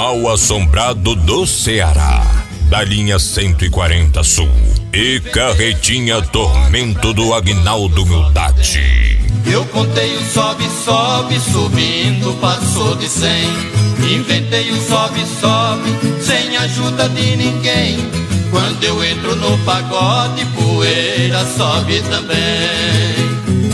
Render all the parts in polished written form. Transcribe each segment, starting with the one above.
Mal Assombrado do Ceará, da linha 140 Sul, e Carretinha Tormento do Aguinaldo Humildade. Eu contei o sobe, sobe, subindo passou de 100. Inventei o sobe, sobe, sem ajuda de ninguém. Quando eu entro no pagode, poeira sobe também.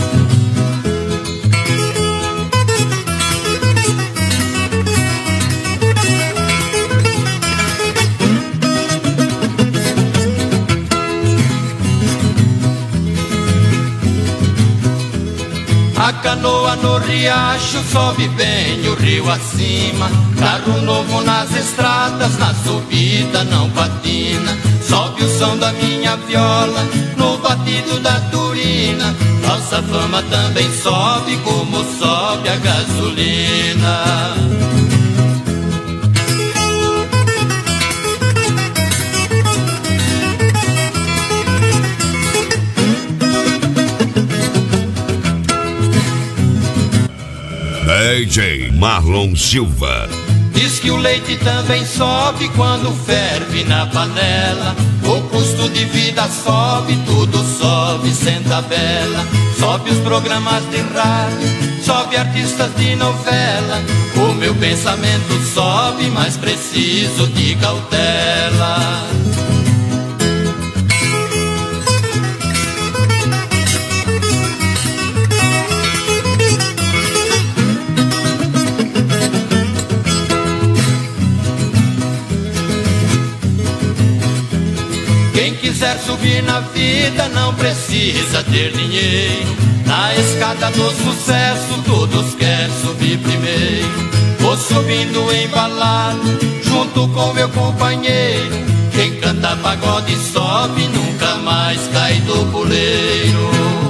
A canoa no riacho sobe bem o rio acima. Carro novo nas estradas, na subida não patina. Sobe o som da minha viola no batido da turina. Nossa fama também sobe como sobe a gasolina. DJ Marlon Silva. Diz que o leite também sobe quando ferve na panela. O custo de vida sobe, tudo sobe sem tabela. Sobe os programas de rádio, sobe artistas de novela. O meu pensamento sobe, mas preciso de cautela. Quem quiser subir na vida não precisa ter dinheiro. Na escada do sucesso todos querem subir primeiro. Vou subindo embalado junto com meu companheiro. Quem canta pagode sobe, nunca mais cai do puleiro.